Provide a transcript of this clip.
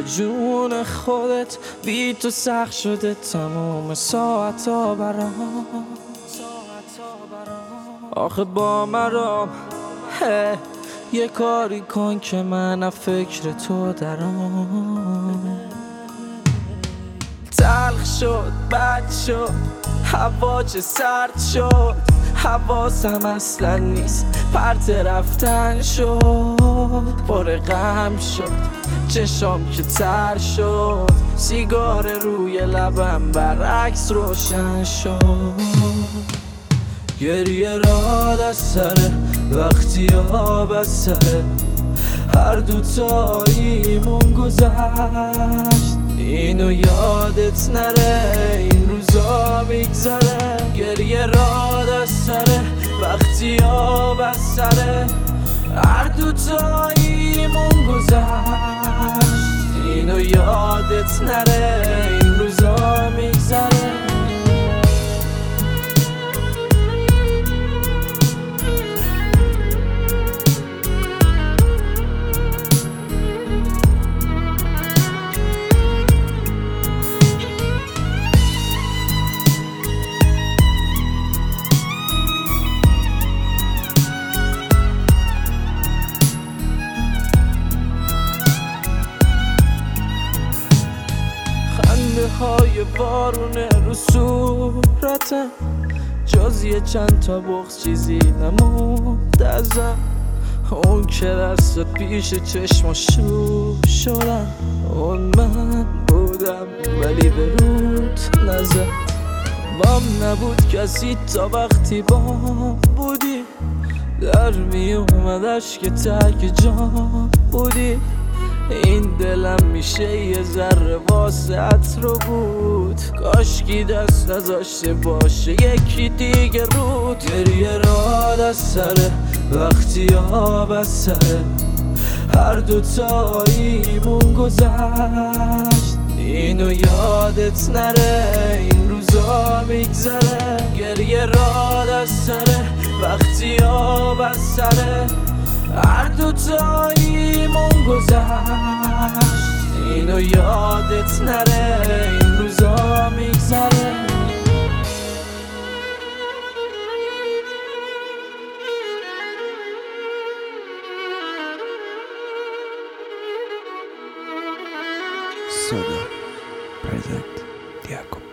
جون خودت بی تو سخت شده تمام ساعتا برام. آخه با مرام یه کاری کن که من فکر تو درام. تلخ شد بد شد هوا چه سرد شد، حواسم اصلا نیست پرت رفتن شد. پر غم شد چشام که تر شد، سیگار روی لبم برعکس روشن شد. گریه راد از سره وقتی آب از سره هر دوتاییمون گذشت. اینو یادت نره این روزا میگذره. گریه راد از سره وقتی آب از سره هر دوتاییمون گذشت. اینو یادت نره این روزا میگذره. های بارونه رو صورتم، جز یه چند تا بغض چیزی نموند ازم. اون که دست پیش چشما شروع شدن اون من بودم ولی به روت نزد. بام نبود کسی تا وقتی بام بودی، در می اومد اشک تک جام بودی. این دلم میشه یه ذره واسط رو بود، کاشکی دست نذاشته باشه یکی دیگه رود. گریه راد از سره وقتی آب از سره هر دوتاییمون گذشت. اینو یادت نره این روزا میگذره. گریه راد از سره وقتی آب از سره هر دوتاییمون گذشت. اینو یادت نره این روزا میگذره. Soda present Diaco.